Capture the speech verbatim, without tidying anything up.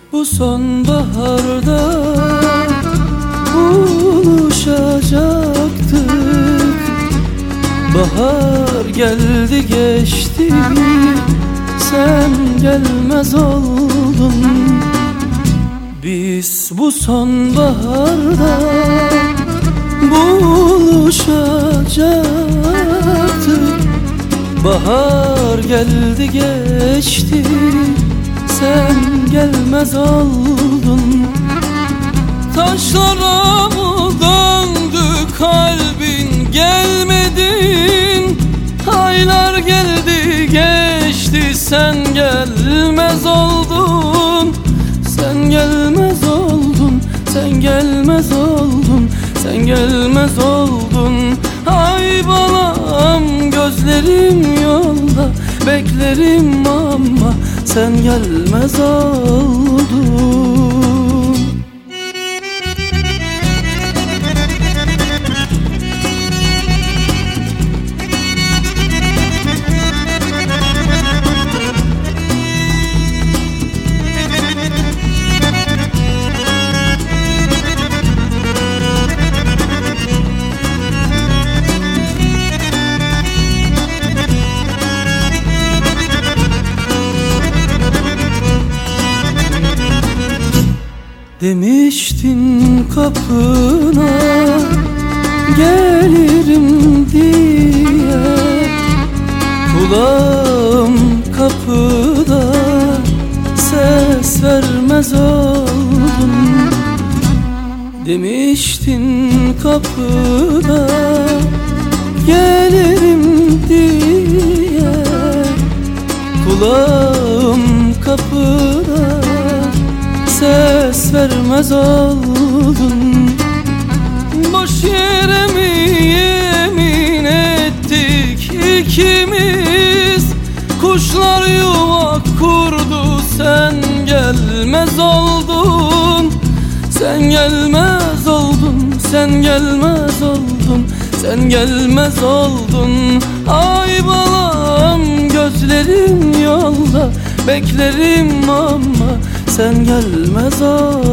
Bu sonbaharda buluşacaktık. Bahar geldi geçti, sen gelmez oldun. Biz bu sonbaharda buluşacaktık. Bahar geldi geçti, sen gelmez oldun. Taşlara mı döndü kalbin, gelmedin. Aylar geldi geçti, sen gelmez oldun. Sen gelmez oldun, sen gelmez oldun, sen gelmez oldun. Ay balam, gözlerim yolda, beklerim ama sen gelmez oldun. Demiştin kapına gelirim diye, kulağım kapıda, ses vermez oldun. Demiştin kapıda gelirim diye, kulağım kapıda, ses vermez oldun. Boş yere mi yemin ettik ikimiz? Kuşlar yuva kurdu, sen gelmez oldun. Sen gelmez oldun, sen gelmez oldun, sen gelmez oldun. Ay balam, gözlerim yolda, beklerim ama sen gelmez oldun.